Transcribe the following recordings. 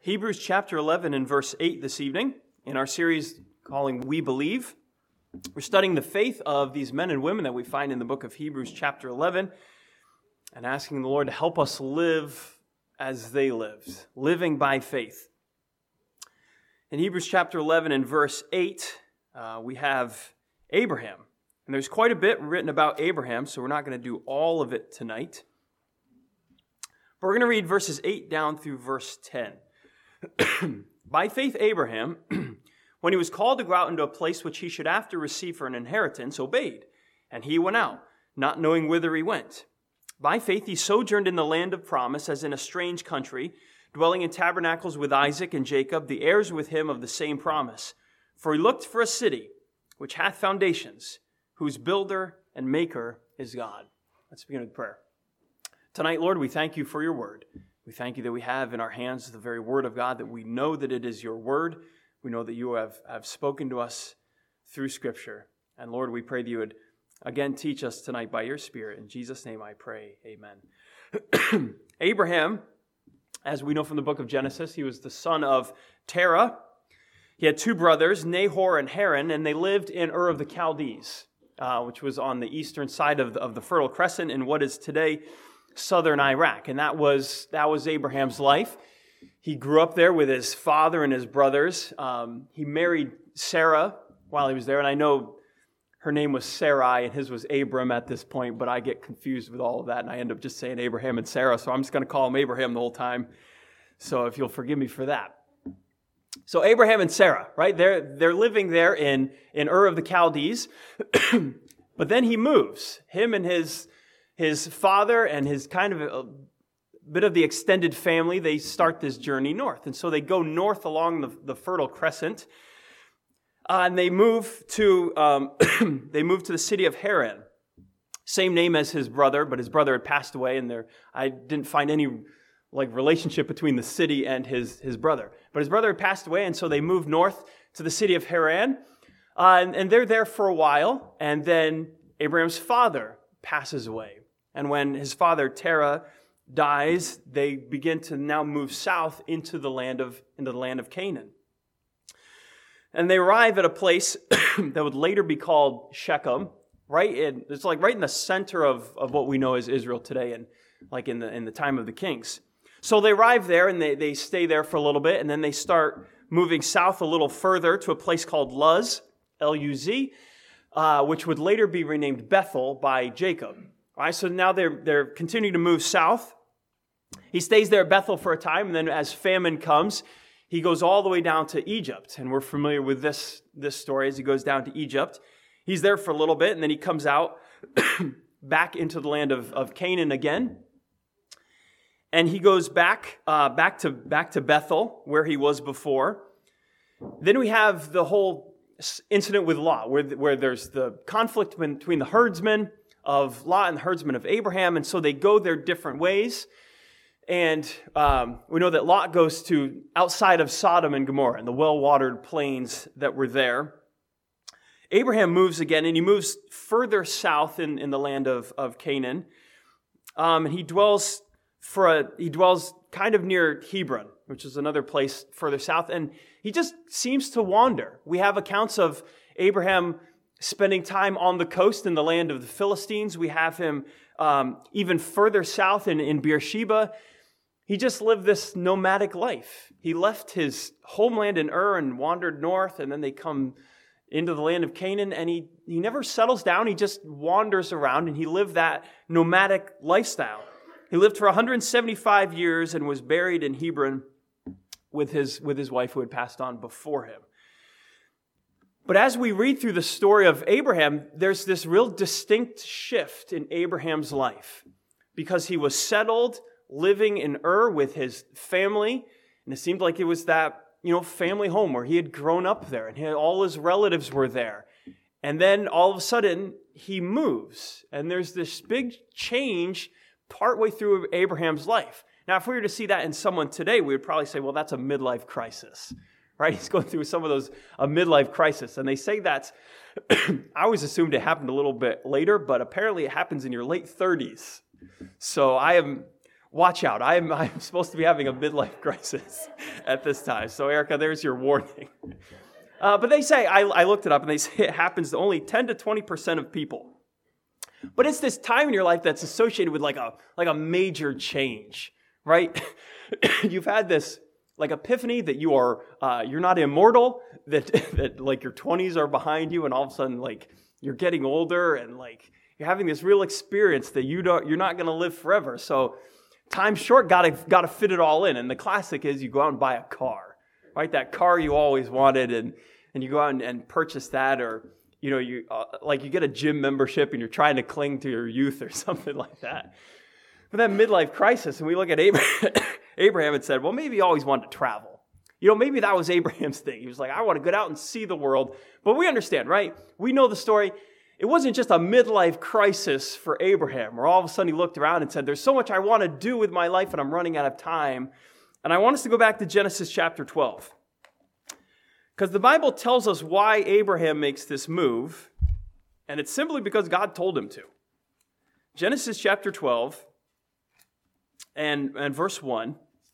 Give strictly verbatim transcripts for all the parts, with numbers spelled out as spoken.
Hebrews chapter eleven and verse eight this evening in our series calling We Believe. We're studying the faith of these men and women that we find in the book of Hebrews chapter eleven and asking the Lord to help us live as they lived, living by faith. In Hebrews chapter eleven and verse eight, uh, we have Abraham. And there's quite a bit written about Abraham, so we're not going to do all of it tonight. But we're going to read verses eight down through verse ten. By faith Abraham, when he was called to go out into a place which he should after receive for an inheritance, obeyed. And he went out, not knowing whither he went. By faith he sojourned in the land of promise, as in a strange country, dwelling in tabernacles with Isaac and Jacob, the heirs with him of the same promise. For he looked for a city which hath foundations, whose builder and maker is God. Let's begin with prayer. Tonight, Lord, we thank you for your word. We thank you that we have in our hands the very word of God, that we know that it is your word. We know that you have, have spoken to us through Scripture. And Lord, we pray that you would again teach us tonight by your Spirit. In Jesus' name I pray, amen. Abraham, as we know from the book of Genesis, he was the son of Terah. He had two brothers, Nahor and Haran, and they lived in Ur of the Chaldees, uh, which was on the eastern side of the, of the Fertile Crescent in what is today southern Iraq. And that was that was Abraham's life. He grew up there with his father and his brothers. Um, he married Sarah while he was there. And I know her name was Sarai and his was Abram at this point, but I get confused with all of that. And I end up just saying Abraham and Sarah. So I'm just going to call him Abraham the whole time. So if you'll forgive me for that. So Abraham and Sarah, right? They're, they're living there in, in Ur of the Chaldees. But then he moves. Him and his... His father and his kind of a bit of the extended family, they start this journey north. And so they go north along the, the Fertile Crescent. Uh, and they move to um, they move to the city of Haran. Same name as his brother, but his brother had passed away, and there I didn't find any like relationship between the city and his, his brother. But his brother had passed away, and so they moved north to the city of Haran. Uh, and, and they're there for a while, and then Abraham's father passes away. And when his father, Terah, dies, they begin to now move south into the land of, into the land of Canaan. And they arrive at a place that would later be called Shechem, right in, it's like right in the center of, of what we know as Israel today, and like in the in the time of the kings. So they arrive there and they, they stay there for a little bit, and then they start moving south a little further to a place called Luz, L U Z, uh, which would later be renamed Bethel by Jacob. All right, so now they're they're continuing to move south. He stays there at Bethel for a time, and then as famine comes, he goes all the way down to Egypt. And we're familiar with this, this story as he goes down to Egypt. He's there for a little bit, and then he comes out back into the land of, of Canaan again. And he goes back uh, back to back to Bethel, where he was before. Then we have the whole incident with Lot, where, where there's the conflict between the herdsmen of Lot and the herdsmen of Abraham, and so they go their different ways. And um, we know that Lot goes to outside of Sodom and Gomorrah and the well-watered plains that were there. Abraham moves again, and he moves further south in, in the land of, of Canaan. Um, and he dwells for a he dwells kind of near Hebron, which is another place further south, and he just seems to wander. We have accounts of Abraham spending time on the coast in the land of the Philistines. We have him um, even further south in, in Beersheba. He just lived this nomadic life. He left his homeland in Ur and wandered north, and then they come into the land of Canaan, and he, he never settles down. He just wanders around, and he lived that nomadic lifestyle. He lived for one hundred seventy-five years and was buried in Hebron with his, with his wife who had passed on before him. But as we read through the story of Abraham, there's this real distinct shift in Abraham's life because he was settled, living in Ur with his family, and it seemed like it was that, you know, family home where he had grown up there, and he had, all his relatives were there. And then all of a sudden, he moves, and there's this big change partway through Abraham's life. Now, if we were to see that in someone today, we would probably say, well, that's a midlife crisis. Right? He's going through some of those, a midlife crisis. And they say that's, I always assumed it happened a little bit later, but apparently it happens in your late thirties. So I am watch out. I'm, I'm supposed to be having a midlife crisis at this time. So Erica, there's your warning. Uh, but they say, I, I looked it up, and they say it happens to only ten to twenty percent of people. But it's this time in your life that's associated with like a, like a major change, right? You've had this like epiphany that you are, uh, you're not immortal, that, that like your twenties are behind you, and all of a sudden like you're getting older, and like you're having this real experience that you don't, you're not going to live forever. So time's short, gotta, gotta fit it all in. And the classic is you go out and buy a car, right? That car you always wanted, and, and you go out and, and purchase that, or, you know, you uh, like you get a gym membership and you're trying to cling to your youth or something like that. But that midlife crisis, and we look at Abraham, Abraham and said, well, maybe he always wanted to travel. You know, maybe that was Abraham's thing. He was like, I want to get out and see the world. But we understand, right? We know the story. It wasn't just a midlife crisis for Abraham, where all of a sudden he looked around and said, there's so much I want to do with my life, and I'm running out of time. And I want us to go back to Genesis chapter twelve. Because the Bible tells us why Abraham makes this move, and it's simply because God told him to. Genesis chapter twelve and, and verse one.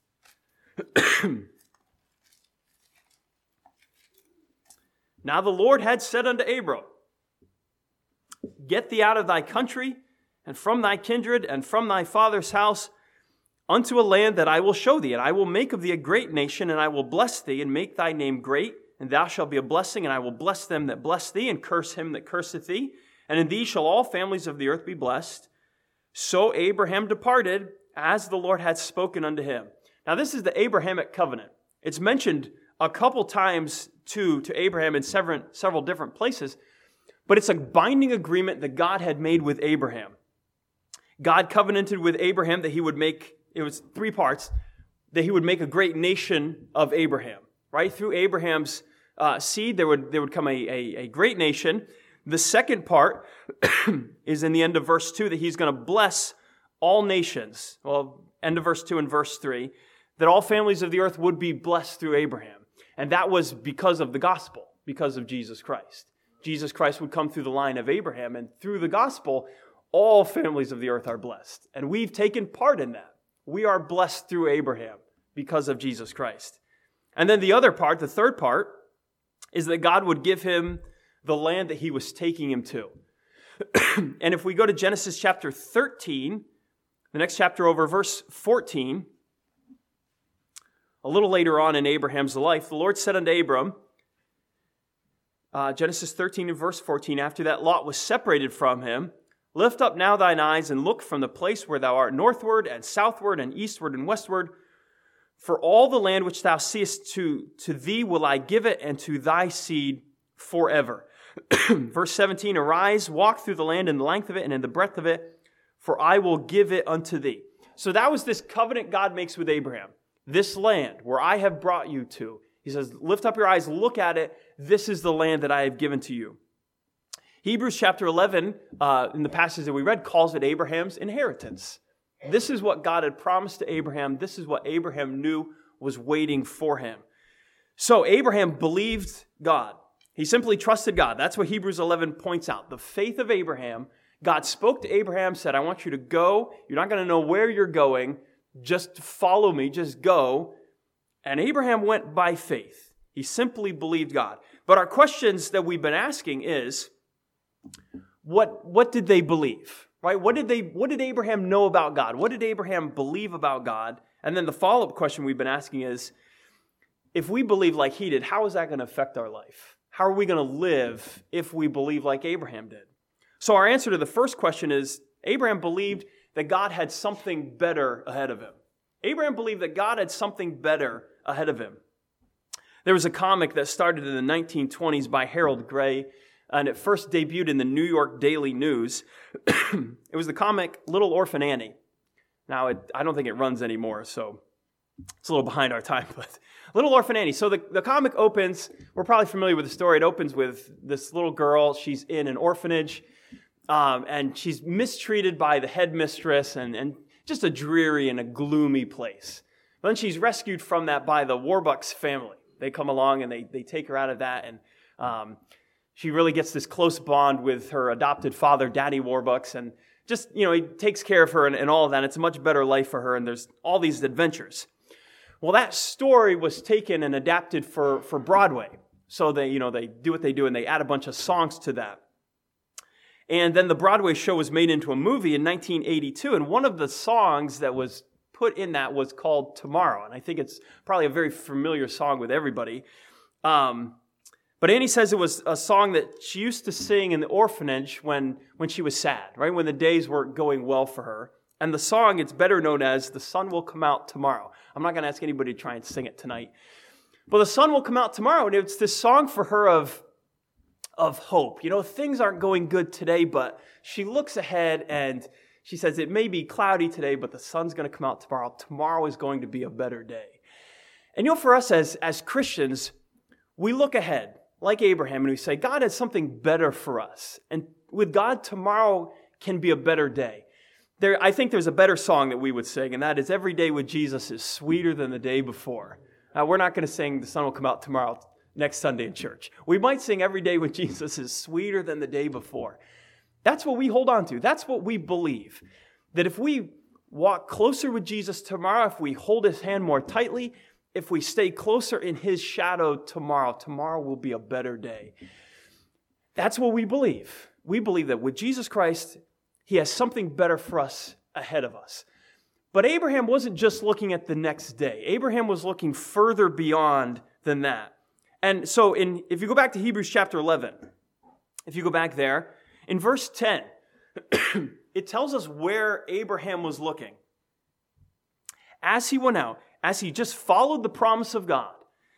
Now the Lord had said unto Abram, get thee out of thy country, and from thy kindred, and from thy father's house, unto a land that I will show thee, and I will make of thee a great nation, and I will bless thee, and make thy name great, and thou shalt be a blessing, and I will bless them that bless thee, and curse him that curseth thee, and in thee shall all families of the earth be blessed. So Abraham departed, as the Lord had spoken unto him. Now this is the Abrahamic covenant. It's mentioned a couple times to, to Abraham in several, several different places, but it's a binding agreement that God had made with Abraham. God covenanted with Abraham that he would make, it was three parts, that he would make a great nation of Abraham. Right? Through Abraham's uh, seed, there would, there would come a, a, a great nation. The second part is in the end of verse two, that he's going to bless all nations. Well, end of verse two and verse three, that all families of the earth would be blessed through Abraham. And that was because of the gospel, because of Jesus Christ. Jesus Christ would come through the line of Abraham, and through the gospel, all families of the earth are blessed. And we've taken part in that. We are blessed through Abraham because of Jesus Christ. And then the other part, the third part, is that God would give him the land that he was taking him to. And if we go to Genesis chapter thirteen, the next chapter over, verse fourteen, a little later on in Abraham's life, the Lord said unto Abram, uh, Genesis thirteen and verse fourteen, after that Lot was separated from him, lift up now thine eyes and look from the place where thou art northward and southward and eastward and westward. For all the land which thou seest, to, to thee will I give it, and to thy seed forever. Verse seventeen, arise, walk through the land in the length of it and in the breadth of it, for I will give it unto thee. So that was this covenant God makes with Abraham. This land where I have brought you to. He says, lift up your eyes, look at it. This is the land that I have given to you. Hebrews chapter eleven, uh, in the passage that we read, calls it Abraham's inheritance. This is what God had promised to Abraham. This is what Abraham knew was waiting for him. So Abraham believed God. He simply trusted God. That's what Hebrews eleven points out. The faith of Abraham. God spoke to Abraham, said, I want you to go. You're not going to know where you're going. Just follow me. Just go. And Abraham went by faith. He simply believed God. But our questions that we've been asking is, what, what did they believe? Right? What did they, what did Abraham know about God? What did Abraham believe about God? And then the follow-up question we've been asking is, if we believe like he did, how is that going to affect our life? How are we going to live if we believe like Abraham did? So our answer to the first question is, Abraham believed that God had something better ahead of him. Abraham believed that God had something better ahead of him. There was a comic that started in the nineteen twenties by Harold Gray, and it first debuted in the New York Daily News. It was the comic Little Orphan Annie. Now, it, I don't think it runs anymore, so it's a little behind our time, but Little Orphan Annie. So the, the comic opens, we're probably familiar with the story. It opens with this little girl. She's in an orphanage, um, and she's mistreated by the headmistress, and, and just a dreary and a gloomy place. But then she's rescued from that by the Warbucks family. They come along, and they, they take her out of that, and um, she really gets this close bond with her adopted father, Daddy Warbucks, and just, you know, he takes care of her and, and all of that. And it's a much better life for her, and there's all these adventures. Well, that story was taken and adapted for, for Broadway. So they, you know, they do what they do, and they add a bunch of songs to that. And then the Broadway show was made into a movie in nineteen eighty-two, and one of the songs that was put in that was called Tomorrow. And I think it's probably a very familiar song with everybody. Um, but Annie says it was a song that she used to sing in the orphanage when, when she was sad, right? When the days weren't going well for her. And the song, it's better known as The Sun Will Come Out Tomorrow. I'm not going to ask anybody to try and sing it tonight. But the sun will come out tomorrow, and it's this song for her of, of hope. You know, things aren't going good today, but she looks ahead and she says, it may be cloudy today, but the sun's going to come out tomorrow. Tomorrow is going to be a better day. And you know, for us as, as Christians, we look ahead, like Abraham, and we say, God has something better for us. And with God, tomorrow can be a better day. There, I think there's a better song that we would sing, and that is, every day with Jesus is sweeter than the day before. Now, we're not going to sing The Sun Will Come Out Tomorrow next Sunday in church. We might sing Every Day with Jesus is sweeter than the day before. That's what we hold on to. That's what we believe. That if we walk closer with Jesus tomorrow, if we hold his hand more tightly, if we stay closer in his shadow tomorrow, tomorrow will be a better day. That's what we believe. We believe that with Jesus Christ, he has something better for us ahead of us. But Abraham wasn't just looking at the next day. Abraham was looking further beyond than that. And so in, if you go back to Hebrews chapter eleven, if you go back there, in verse ten, it tells us where Abraham was looking. As he went out, as he just followed the promise of God,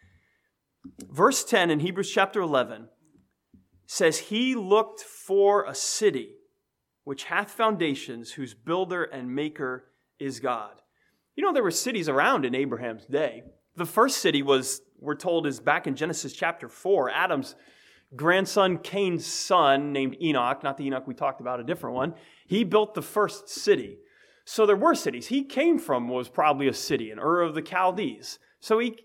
verse ten in Hebrews chapter eleven says, he looked for a city which hath foundations, whose builder and maker is God. You know, there were cities around in Abraham's day. The first city was, we're told, is back in Genesis chapter four. Adam's grandson, Cain's son, named Enoch, not the Enoch we talked about, a different one, he built the first city. So there were cities. He came from was probably a city, in Ur of the Chaldees. So he,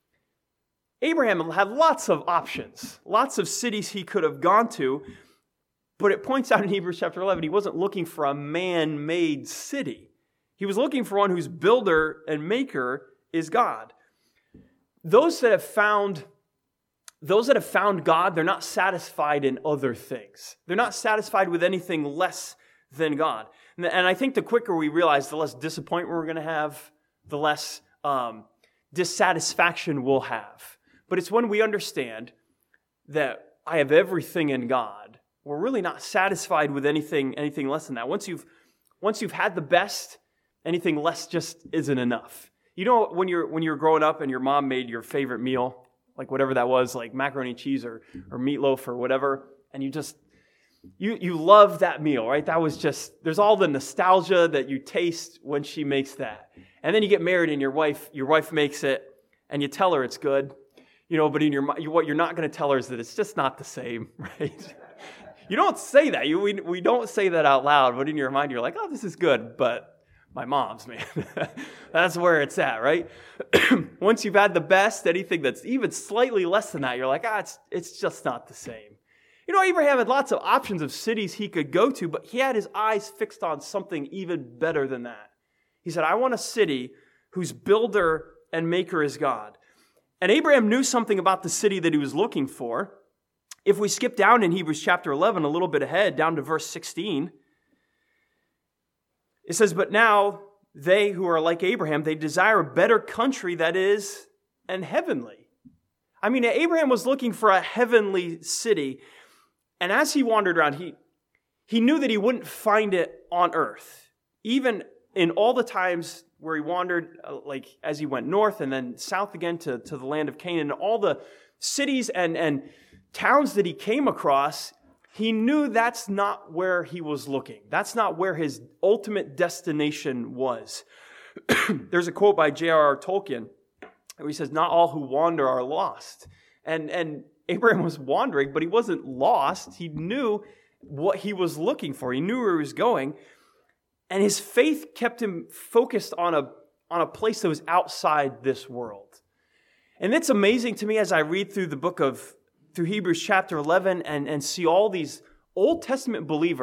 Abraham had lots of options, lots of cities he could have gone to, but it points out in Hebrews chapter eleven, he wasn't looking for a man-made city. He was looking for one whose builder and maker is God. Those that have found Those that have found God, they're not satisfied in other things. They're not satisfied with anything less than God. And I think the quicker we realize, the less disappointment we're going to have, the less um, dissatisfaction we'll have. But it's when we understand that I have everything in God, we're really not satisfied with anything anything less than that. Once you've once you've had the best, anything less just isn't enough. You know, when you're when you're growing up and your mom made your favorite meal, like whatever that was, like macaroni and cheese or, or meatloaf or whatever, and you just, you you love that meal, right? That was just, there's all the nostalgia that you taste when she makes that. And then you get married and your wife your wife makes it, and you tell her it's good, you know, but in your you, what you're not going to tell her is that it's just not the same, right? You don't say that. You we, we don't say that out loud, but in your mind you're like, oh, this is good, but my mom's, man. That's where it's at, right? Once you've had the best, anything that's even slightly less than that, you're like, ah, it's, it's just not the same. You know, Abraham had lots of options of cities he could go to, but he had his eyes fixed on something even better than that. He said, I want a city whose builder and maker is God. And Abraham knew something about the city that he was looking for. If we skip down in Hebrews chapter eleven, a little bit ahead, down to verse sixteen, it says, but now they who are like Abraham, they desire a better country that is an heavenly. I mean, Abraham was looking for a heavenly city. And as he wandered around, he, he knew that he wouldn't find it on earth. Even in all the times where he wandered, like as he went north and then south again to, to the land of Canaan, all the cities and, and towns that he came across, he knew that's not where he was looking. That's not where his ultimate destination was. There's a quote by J R R Tolkien where he says, not all who wander are lost. And, and Abraham was wandering, but he wasn't lost. He knew what he was looking for. He knew where he was going. And his faith kept him focused on a, on a place that was outside this world. And it's amazing to me as I read through the book of through Hebrews chapter eleven and, and see all these Old Testament believers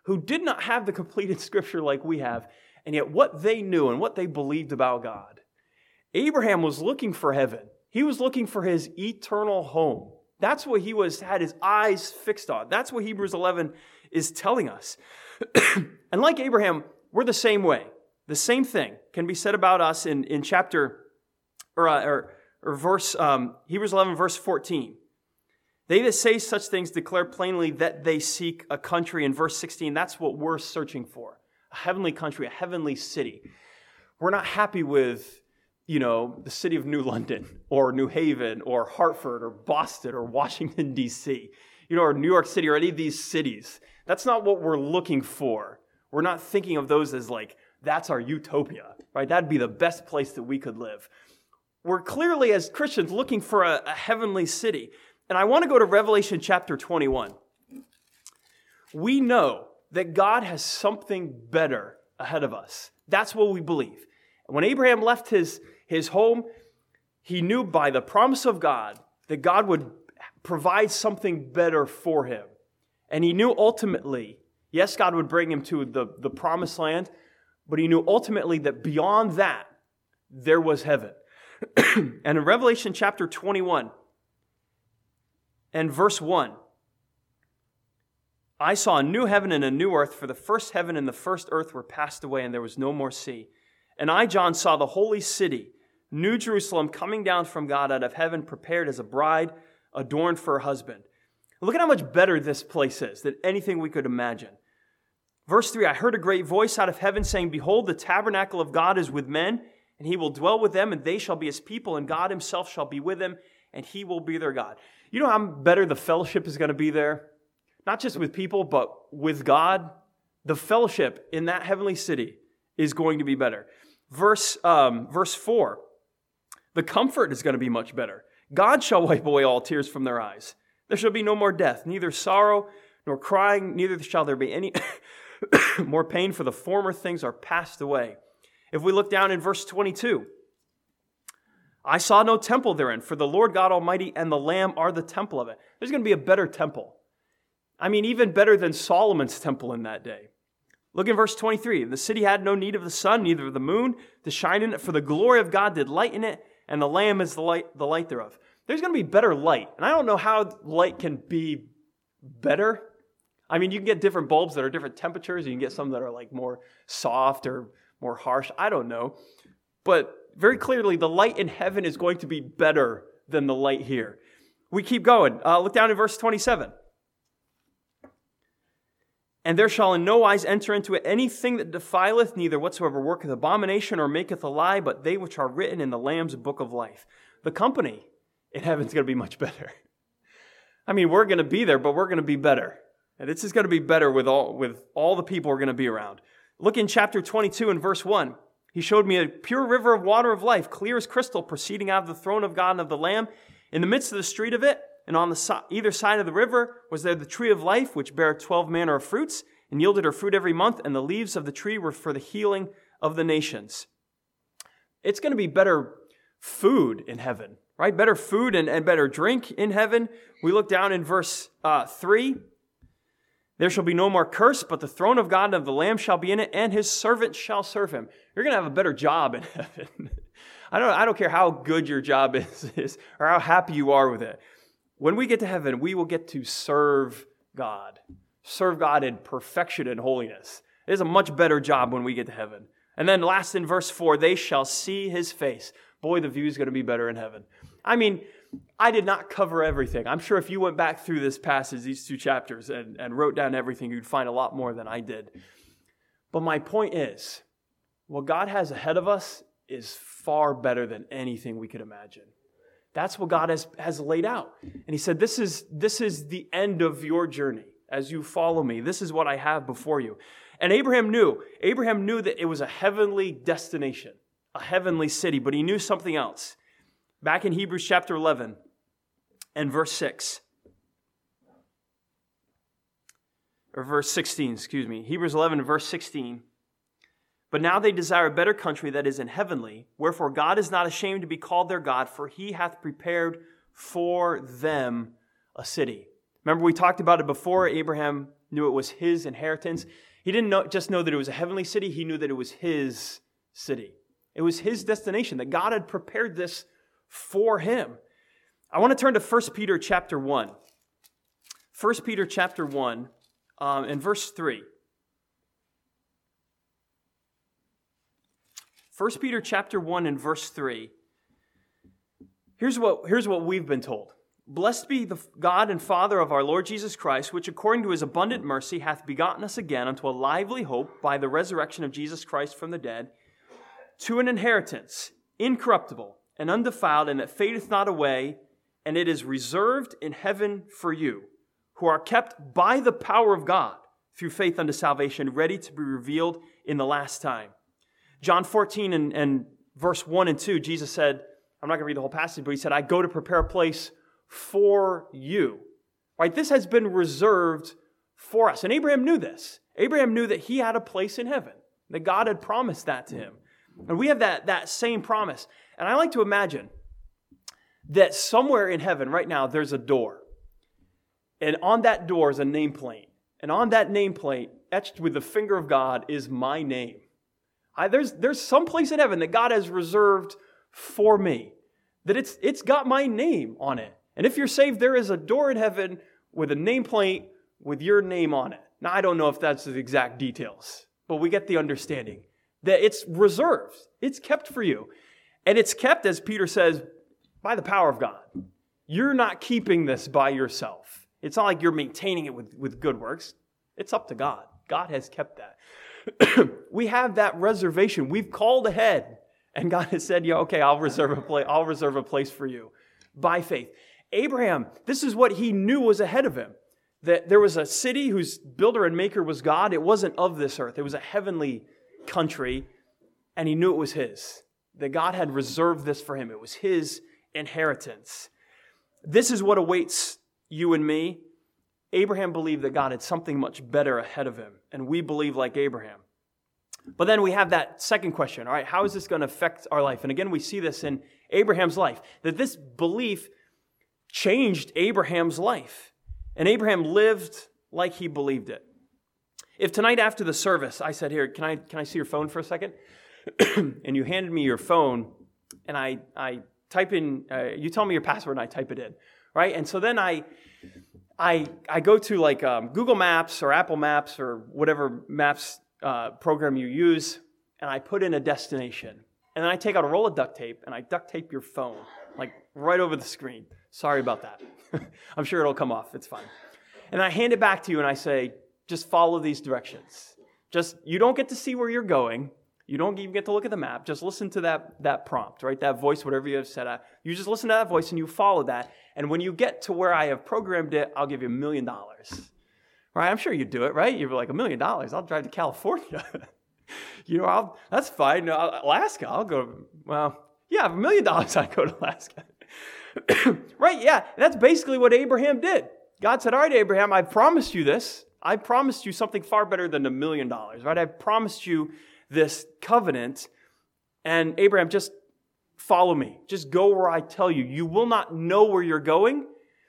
who did not have the completed scripture like we have, and yet what they knew and what they believed about God. Abraham was looking for heaven. He was looking for his eternal home. That's what he was had his eyes fixed on. That's what Hebrews eleven is telling us. And like Abraham, we're the same way. The same thing can be said about us in, in chapter, or, uh, or, or verse, um, Hebrews eleven, verse fourteen. They that say such things declare plainly that they seek a country. In verse sixteen, that's what we're searching for. A heavenly country, a heavenly city. We're not happy with, you know, the city of New London or New Haven or Hartford or Boston or Washington, D C, you know, or New York City or any of these cities. That's not what we're looking for. We're not thinking of those as like, that's our utopia, right? That'd be the best place that we could live. We're clearly, as Christians, looking for a, a heavenly city. And I want to go to Revelation chapter twenty-one. We know that God has something better ahead of us. That's what we believe. When Abraham left his, his home, he knew by the promise of God that God would provide something better for him. And he knew ultimately, yes, God would bring him to the, the promised land, but he knew ultimately that beyond that, there was heaven. And in Revelation chapter twenty-one and verse one, I saw a new heaven and a new earth, for the first heaven and the first earth were passed away, and there was no more sea. And I, John, saw the holy city, New Jerusalem, coming down from God out of heaven, prepared as a bride, adorned for her husband. Look at how much better this place is than anything we could imagine. Verse three, I heard a great voice out of heaven saying, behold, the tabernacle of God is with men, and he will dwell with them, and they shall be his people, and God himself shall be with them, and he will be their God. You know how better the fellowship is going to be there? Not just with people, but with God. The fellowship in that heavenly city is going to be better. Verse, um, verse four, the comfort is going to be much better. God shall wipe away all tears from their eyes. There shall be no more death, neither sorrow nor crying, neither shall there be any more pain, for the former things are passed away. If we look down in verse twenty-two, I saw no temple therein, for the Lord God Almighty and the Lamb are the temple of it. There's going to be a better temple. I mean, even better than Solomon's temple in that day. Look in verse twenty-three. The city had no need of the sun, neither of the moon, to shine in it, for the glory of God did lighten it, and the Lamb is the light, the light thereof. There's going to be better light. And I don't know how light can be better. I mean, you can get different bulbs that are different temperatures. You can get some that are like more soft or more harsh. I don't know. But very clearly, the light in heaven is going to be better than the light here. We keep going. Uh, look down in verse twenty-seven. And there shall in no wise enter into it anything that defileth, neither whatsoever worketh abomination or maketh a lie, but they which are written in the Lamb's book of life. The company in heaven is going to be much better. I mean, we're going to be there, but we're going to be better. And this is going to be better with all, with all the people we're going to be around. Look in chapter twenty-two and verse one. He showed me a pure river of water of life, clear as crystal, proceeding out of the throne of God and of the Lamb. In the midst of the street of it, and on the so- either side of the river, was there the tree of life, which bare twelve manner of fruits, and yielded her fruit every month, and the leaves of the tree were for the healing of the nations. It's going to be better food in heaven, right? Better food and, and better drink in heaven. We look down in verse uh, three. There shall be no more curse, but the throne of God and of the Lamb shall be in it, and his servants shall serve him. You're going to have a better job in heaven. I don't, I don't care how good your job is, is or how happy you are with it. When we get to heaven, we will get to serve God. Serve God in perfection and holiness. It is a much better job when we get to heaven. And then last in verse four, they shall see his face. Boy, the view is going to be better in heaven. I mean, I did not cover everything. I'm sure if you went back through this passage, these two chapters, and, and wrote down everything, you'd find a lot more than I did. But my point is, what God has ahead of us is far better than anything we could imagine. That's what God has, has laid out. And he said, this is, this is the end of your journey. As you follow me, this is what I have before you. And Abraham knew. Abraham knew that it was a heavenly destination, a heavenly city, but he knew something else. Back in Hebrews chapter eleven and verse six, or verse sixteen, excuse me, Hebrews eleven verse sixteen. But now they desire a better country that is in heavenly, wherefore God is not ashamed to be called their God, for he hath prepared for them a city. Remember, we talked about it before. Abraham knew it was his inheritance. He didn't know, just know that it was a heavenly city. He knew that it was his city. It was his destination, that God had prepared this for him. I want to turn to First Peter chapter one. First Peter chapter one um, and verse three. First Peter chapter one and verse three. Here's what, here's what we've been told. Blessed be the God and Father of our Lord Jesus Christ, which according to his abundant mercy hath begotten us again unto a lively hope by the resurrection of Jesus Christ from the dead, to an inheritance incorruptible and undefiled, and that fadeth not away, and it is reserved in heaven for you, who are kept by the power of God through faith unto salvation, ready to be revealed in the last time. John fourteen and, and verse one and two, Jesus said, I'm not going to read the whole passage, but he said, I go to prepare a place for you. Right? This has been reserved for us. And Abraham knew this. Abraham knew that he had a place in heaven, that God had promised that to him. And we have that, that same promise. And I like to imagine that somewhere in heaven right now, there's a door. And on that door is a nameplate. And on that nameplate, etched with the finger of God, is my name. I, there's, there's some place in heaven that God has reserved for me, that it's, it's got my name on it. And if you're saved, there is a door in heaven with a nameplate with your name on it. Now, I don't know if that's the exact details, but we get the understanding that it's reserved. It's kept for you. And it's kept, as Peter says, by the power of God. You're not keeping this by yourself. It's not like you're maintaining it with, with good works. It's up to God. God has kept that. We have that reservation. We've called ahead, and God has said, "Yeah, okay, I'll reserve a place. I'll reserve a place for you by faith." Abraham, this is what he knew was ahead of him. That there was a city whose builder and maker was God. It wasn't of this earth. It was a heavenly country, and he knew it was his. That God had reserved this for him. It was his inheritance. This is what awaits you and me. Abraham believed that God had something much better ahead of him, and we believe like Abraham. But then we have that second question, all right, how is this going to affect our life? And again, we see this in Abraham's life, that this belief changed Abraham's life, and Abraham lived like he believed it. If tonight after the service, I said, here, can I can I see your phone for a second? And you handed me your phone, and I, I type in, uh, you tell me your password, and I type it in, right? And so then I... I I go to like um, Google Maps or Apple Maps or whatever maps uh, program you use, and I put in a destination. And then I take out a roll of duct tape, and I duct tape your phone, like right over the screen. Sorry about that. I'm sure it'll come off. It's fine. And I hand it back to you, and I say, just follow these directions. Just, you don't get to see where you're going. You don't even get to look at the map. Just listen to that, that prompt, right? That voice, whatever you have set up. You just listen to that voice, and you follow that. And when you get to where I have programmed it, I'll give you a million dollars. Right? I'm sure you do it, right? You're like, a million dollars? I'll drive to California. you know, I'll, that's fine. No, Alaska, I'll go, well, yeah, a million dollars, I'd go to Alaska. Right? Yeah, that's basically what Abraham did. God said, all right, Abraham, I promised you this. I promised you something far better than a million dollars, right? I promised you this covenant. And Abraham, just follow me. Just go where I tell you. You will not know where you're going.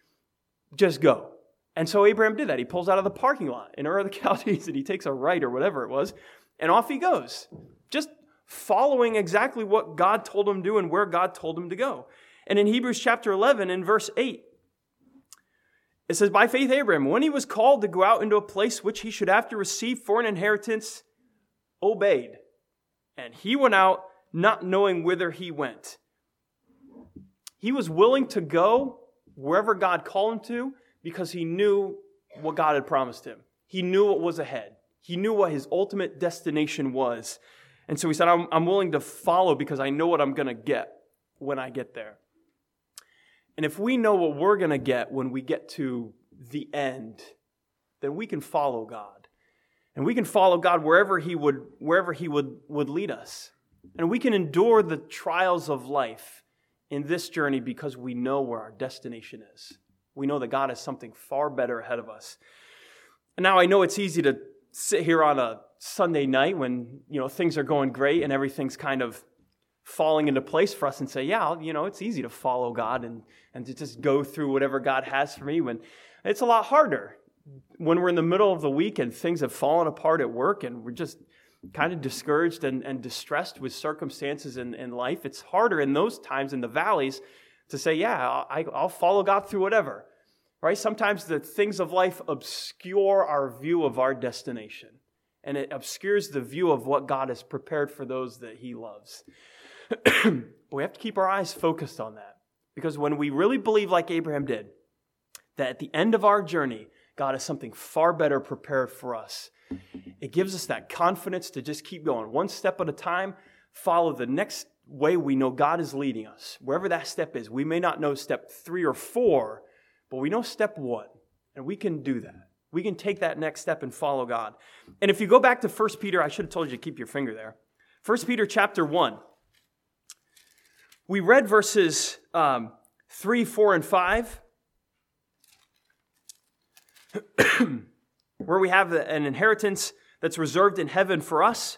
Just go. And so Abraham did that. He pulls out of the parking lot in Ur of the Chaldees and he takes a right or whatever it was. And off he goes. Just following exactly what God told him to do and where God told him to go. And in Hebrews chapter eleven, in verse eight, it says, by faith Abraham, when he was called to go out into a place which he should have to receive for an inheritance, obeyed. And he went out not knowing whither he went. He was willing to go wherever God called him to because he knew what God had promised him. He knew what was ahead. He knew what his ultimate destination was. And so he said, I'm, I'm willing to follow because I know what I'm going to get when I get there. And if we know what we're going to get when we get to the end, then we can follow God. And we can follow God wherever he would, wherever he would, would lead us. And we can endure the trials of life in this journey because we know where our destination is. We know that God has something far better ahead of us. And now I know it's easy to sit here on a Sunday night when, you know, things are going great and everything's kind of falling into place for us and say, yeah, you know, it's easy to follow God and, and to just go through whatever God has for me when it's a lot harder when we're in the middle of the week and things have fallen apart at work and we're just kind of discouraged and, and distressed with circumstances in, in life, it's harder in those times in the valleys to say, yeah, I, I'll follow God through whatever, right? Sometimes the things of life obscure our view of our destination, and it obscures the view of what God has prepared for those that he loves. But we have to keep our eyes focused on that, because when we really believe like Abraham did, that at the end of our journey, God has something far better prepared for us, it gives us that confidence to just keep going, one step at a time, follow the next way we know God is leading us. Wherever that step is, we may not know step three or four, but we know step one, and we can do that. We can take that next step and follow God. And if you go back to First Peter, I should have told you to keep your finger there. First Peter chapter one. We read verses um, three, four, and five, where we have an inheritance that's reserved in heaven for us.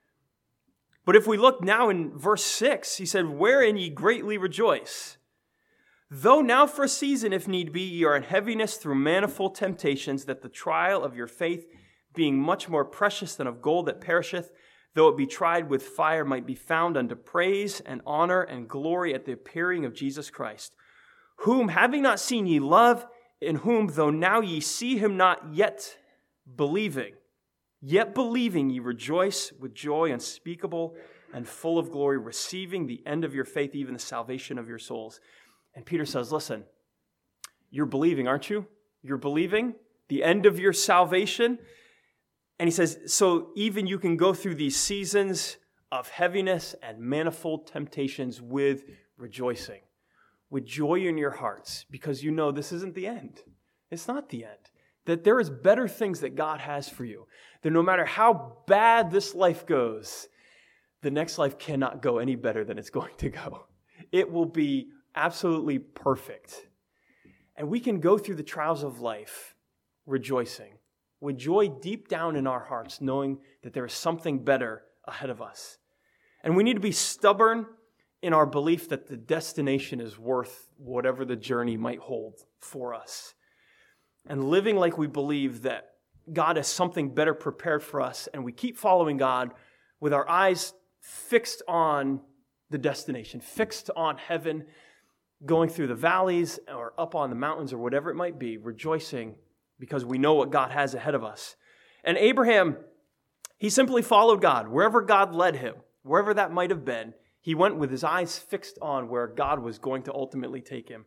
But if we look now in verse six, he said, wherein ye greatly rejoice, though now for a season, if need be, ye are in heaviness through manifold temptations, that the trial of your faith, being much more precious than of gold that perisheth, though it be tried with fire, might be found unto praise and honor and glory at the appearing of Jesus Christ, whom having not seen ye love, in whom though now ye see him not, yet believing, yet believing ye rejoice with joy unspeakable and full of glory, receiving the end of your faith, even the salvation of your souls. And Peter says, listen, you're believing, aren't you? You're believing the end of your salvation. And he says, so even you can go through these seasons of heaviness and manifold temptations with rejoicing, with joy in your hearts, because you know this isn't the end. It's not the end. That there is better things that God has for you. That no matter how bad this life goes, the next life cannot go any better than it's going to go. It will be absolutely perfect. And we can go through the trials of life rejoicing, with joy deep down in our hearts, knowing that there is something better ahead of us. And we need to be stubborn in our belief that the destination is worth whatever the journey might hold for us. And living like we believe that God has something better prepared for us, and we keep following God with our eyes fixed on the destination, fixed on heaven, going through the valleys or up on the mountains or whatever it might be, rejoicing because we know what God has ahead of us. And Abraham, he simply followed God. Wherever God led him, wherever that might have been, he went with his eyes fixed on where God was going to ultimately take him.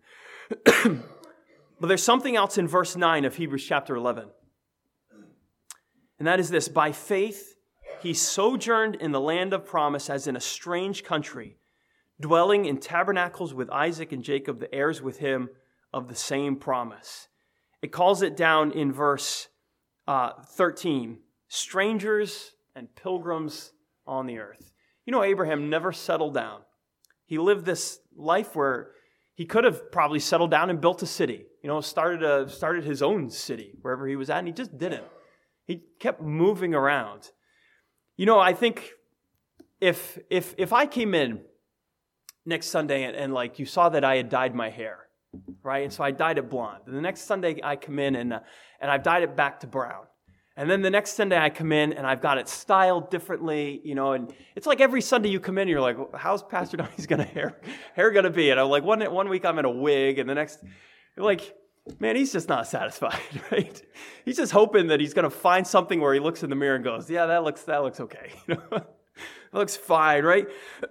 But there's something else in verse nine of Hebrews chapter eleven. And that is this: by faith he sojourned in the land of promise as in a strange country, dwelling in tabernacles with Isaac and Jacob, the heirs with him of the same promise. It calls it down in verse uh, thirteen, strangers and pilgrims on the earth. You know, Abraham never settled down. He lived this life where he could have probably settled down and built a city, you know, started a, started his own city wherever he was at, and he just didn't. He kept moving around. You know, I think if if if I came in next Sunday and, and like you saw that I had dyed my hair, right? And so I dyed it blonde. And the next Sunday I come in and uh, and I've dyed it back to brown. And then the next Sunday I come in and I've got it styled differently, you know, and it's like every Sunday you come in and you're like, how's Pastor Donnie's gonna hair hair gonna be? And I'm like, one one week I'm in a wig, and the next, you're like, man, he's just not satisfied, right? He's just hoping that he's gonna find something where he looks in the mirror and goes, yeah, that looks that looks okay. You know? That looks fine, right?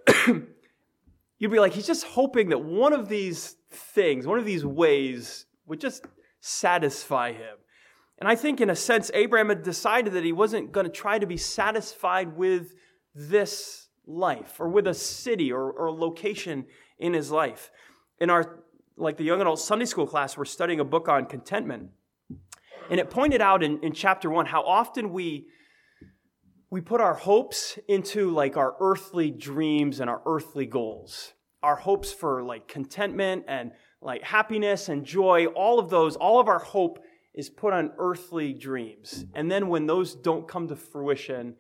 You'd be like, he's just hoping that one of these things, one of these ways would just satisfy him. And I think in a sense, Abraham had decided that he wasn't going to try to be satisfied with this life or with a city or, or a location in his life. In our, like the young adult Sunday school class, we're studying a book on contentment. And it pointed out in, in chapter one how often we, we put our hopes into like our earthly dreams and our earthly goals. Our hopes for like contentment and like happiness and joy, all of those, all of our hope is put on earthly dreams. And then when those don't come to fruition,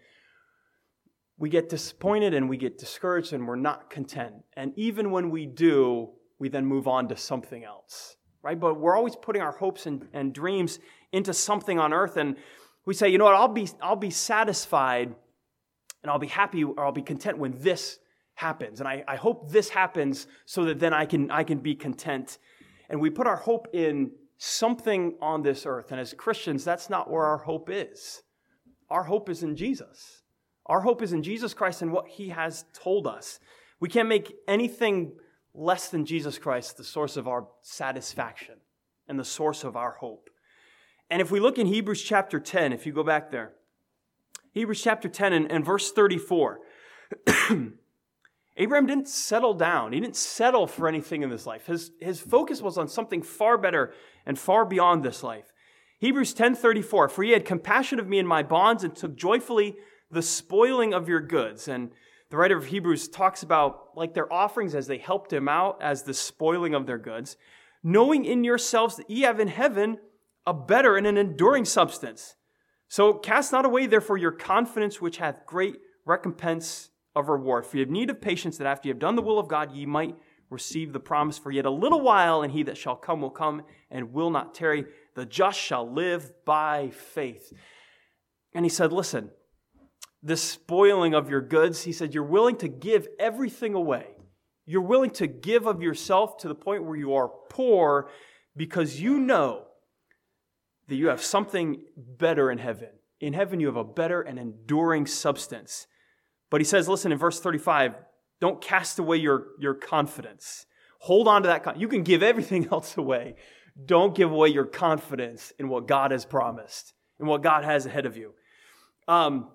we get disappointed and we get discouraged and we're not content. And even when we do, we then move on to something else, right? But we're always putting our hopes and, and dreams into something on earth, and we say, you know what, I'll be, I'll be satisfied and I'll be happy or I'll be content when this happens. And I, I hope this happens so that then I can, I can be content. And we put our hope in something on this earth. And as Christians, that's not where our hope is. Our hope is in Jesus. Our hope is in Jesus Christ and what he has told us. We can't make anything less than Jesus Christ the source of our satisfaction and the source of our hope. And if we look in Hebrews chapter ten, if you go back there, Hebrews chapter ten and, and verse thirty-four, Abraham didn't settle down. He didn't settle for anything in this life. His, his focus was on something far better and far beyond this life. Hebrews ten thirty-four, for ye had compassion of me in my bonds and took joyfully the spoiling of your goods. And the writer of Hebrews talks about like their offerings as they helped him out as the spoiling of their goods, knowing in yourselves that ye have in heaven a better and an enduring substance. So cast not away therefore your confidence, which hath great recompense of reward. For ye have need of patience, that after ye have done the will of God, ye might receive the promise. For yet a little while, and he that shall come will come and will not tarry. The just shall live by faith. And he said, listen, this spoiling of your goods, he said, you're willing to give everything away. You're willing to give of yourself to the point where you are poor because you know that you have something better in heaven. In heaven, you have a better and enduring substance. But he says, listen, in verse thirty-five, don't cast away your, your confidence. Hold on to that. Con- you can give everything else away. Don't give away your confidence in what God has promised, in what God has ahead of you. Um,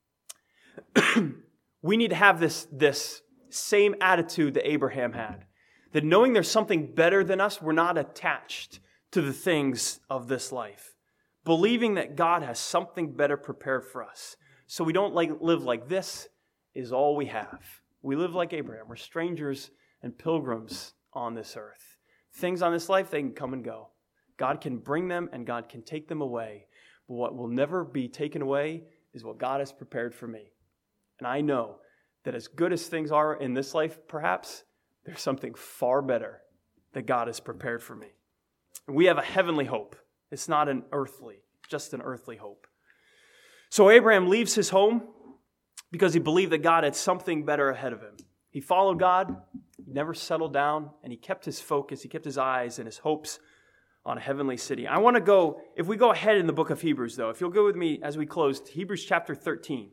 we need to have this, this same attitude that Abraham had, that knowing there's something better than us, we're not attached to the things of this life, believing that God has something better prepared for us. So we don't like live like this is all we have. We live like Abraham. We're strangers and pilgrims on this earth. Things on this life, they can come and go. God can bring them and God can take them away. But what will never be taken away is what God has prepared for me. And I know that as good as things are in this life, perhaps, there's something far better that God has prepared for me. We have a heavenly hope. It's not an earthly, just an earthly hope. So Abraham leaves his home because he believed that God had something better ahead of him. He followed God, he never settled down, and he kept his focus, he kept his eyes and his hopes on a heavenly city. I want to go, if we go ahead in the book of Hebrews, though, if you'll go with me as we close, to Hebrews chapter thirteen.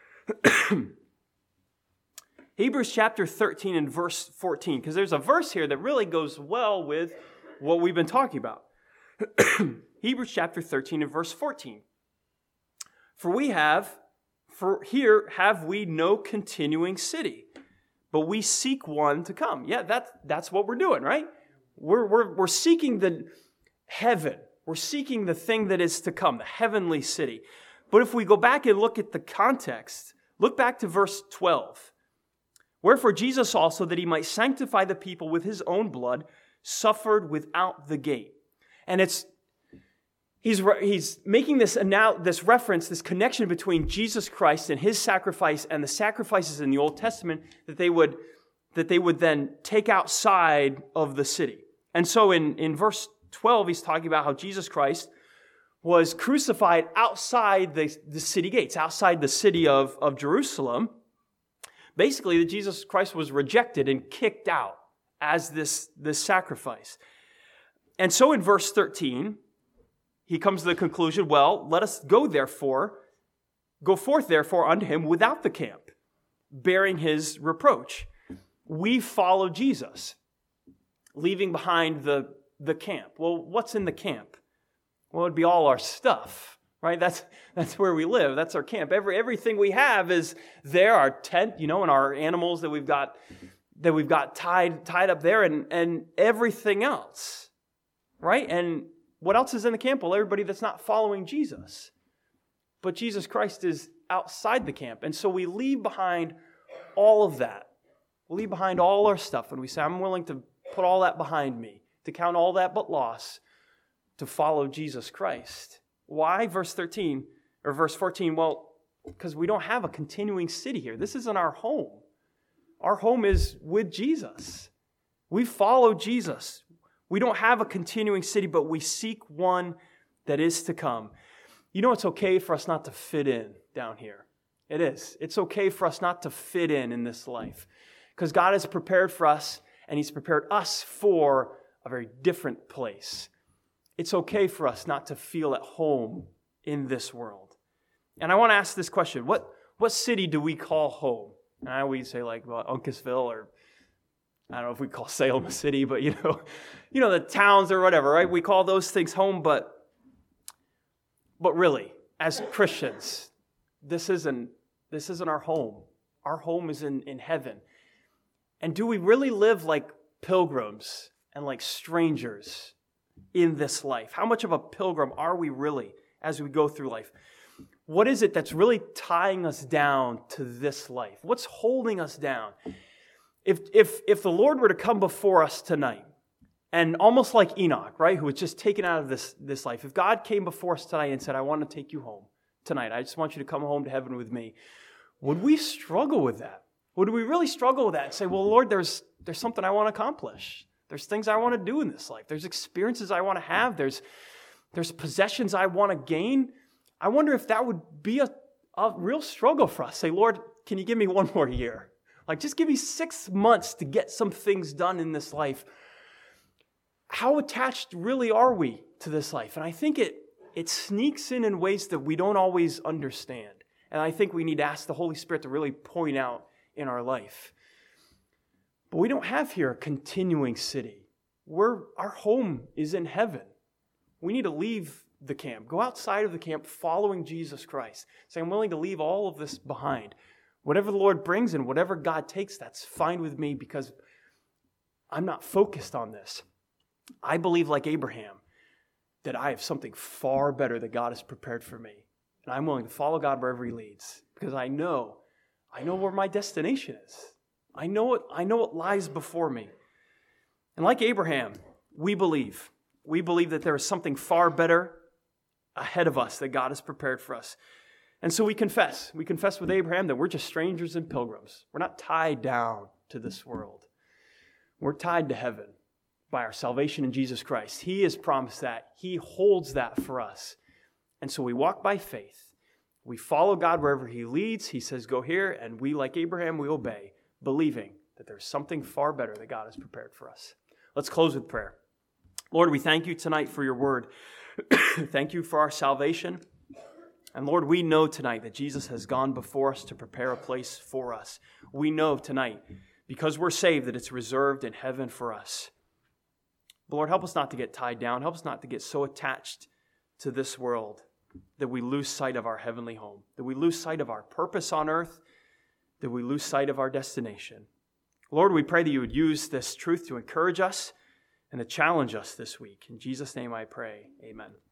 Hebrews chapter thirteen and verse fourteen, because there's a verse here that really goes well with what we've been talking about. Hebrews chapter thirteen and verse fourteen. For we have, for here have we no continuing city, but we seek one to come. Yeah, that's, that's what we're doing, right? We're, we're, we're seeking the heaven. We're seeking the thing that is to come, the heavenly city. But if we go back and look at the context, look back to verse twelve. Wherefore Jesus also, that he might sanctify the people with his own blood, suffered without the gate. And it's he's he's making this now this reference, this connection between Jesus Christ and his sacrifice and the sacrifices in the Old Testament that they would that they would then take outside of the city. And so in, in verse twelve, he's talking about how Jesus Christ was crucified outside the, the city gates, outside the city of, of Jerusalem. Basically, that Jesus Christ was rejected and kicked out as this, this sacrifice. And so in verse thirteen, he comes to the conclusion, well, let us go therefore, go forth therefore unto him without the camp, bearing his reproach. We follow Jesus, leaving behind the, the camp. Well, what's in the camp? Well, it'd be all our stuff, right? That's that's where we live. That's our camp. Every everything we have is there. Our tent, you know, and our animals that we've got that we've got tied tied up there, and and everything else, right? And what else is in the camp? Well, everybody that's not following Jesus. But Jesus Christ is outside the camp, and so we leave behind all of that. We leave behind all our stuff, and we say, "I'm willing to put all that behind me, to count all that but loss, to follow Jesus Christ." Why? Verse thirteen or verse fourteen. Well, because we don't have a continuing city here. This isn't our home. Our home is with Jesus. We follow Jesus. We don't have a continuing city, but we seek one that is to come. You know, it's okay for us not to fit in down here. It is. It's okay for us not to fit in in this life because God has prepared for us and He's prepared us for a very different place. It's okay for us not to feel at home in this world. And I want to ask this question. What, what city do we call home? And I always say like, well, Uncasville, or I don't know if we call Salem a city, but you know, you know, the towns or whatever, right? We call those things home, but, but really, as Christians, this isn't, this isn't our home. Our home is in, in heaven. And do we really live like pilgrims and like strangers in this life? How much of a pilgrim are we really as we go through life? What is it that's really tying us down to this life? What's holding us down? If, if, if the Lord were to come before us tonight, and almost like Enoch, right, who was just taken out of this, this life, if God came before us tonight and said, I want to take you home tonight, I just want you to come home to heaven with me, would we struggle with that? Would we really struggle with that and say, well, Lord, there's, there's something I want to accomplish. There's things I want to do in this life. There's experiences I want to have. There's, there's possessions I want to gain. I wonder if that would be a, a real struggle for us. Say, Lord, can you give me one more year? Like, just give me six months to get some things done in this life. How attached really are we to this life? And I think it, it sneaks in in ways that we don't always understand. And I think we need to ask the Holy Spirit to really point out in our life. But we don't have here a continuing city. We're, our home is in heaven. We need to leave the camp, go outside of the camp following Jesus Christ. Say, I'm willing to leave all of this behind. Whatever the Lord brings and whatever God takes, that's fine with me because I'm not focused on this. I believe, like Abraham, that I have something far better that God has prepared for me. And I'm willing to follow God wherever He leads because I know, I know where my destination is. I know what, I know what lies before me. And like Abraham, we believe. We believe that there is something far better ahead of us that God has prepared for us. And so we confess. We confess with Abraham that we're just strangers and pilgrims. We're not tied down to this world. We're tied to heaven by our salvation in Jesus Christ. He has promised that. He holds that for us. And so we walk by faith. We follow God wherever He leads. He says, go here. And we, like Abraham, we obey, believing that there's something far better that God has prepared for us. Let's close with prayer. Lord, we thank you tonight for your word. Thank you for our salvation. And Lord, we know tonight that Jesus has gone before us to prepare a place for us. We know tonight, because we're saved, that it's reserved in heaven for us. But Lord, help us not to get tied down. Help us not to get so attached to this world that we lose sight of our heavenly home, that we lose sight of our purpose on earth, that we lose sight of our destination. Lord, we pray that you would use this truth to encourage us and to challenge us this week. In Jesus' name I pray, amen.